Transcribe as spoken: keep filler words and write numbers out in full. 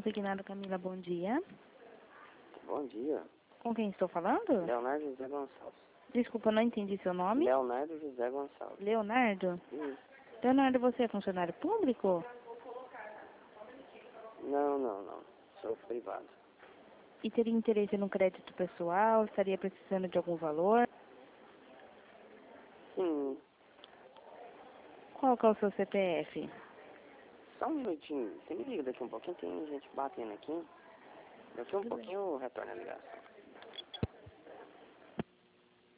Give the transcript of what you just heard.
Consignado Camila, bom dia. Bom dia. Com quem estou falando? Leonardo José Gonçalves. Desculpa, não entendi seu nome. Leonardo José Gonçalves. Leonardo? Isso. Leonardo, você é funcionário público? Não, não, não. Sou privado. E teria interesse no crédito pessoal? Estaria precisando de algum valor? Sim. Qual que é o seu C P F? Só um minutinho. Você me liga daqui um pouquinho. Tem gente batendo aqui. Daqui um Tudo bem. pouquinho eu retorno a ligação.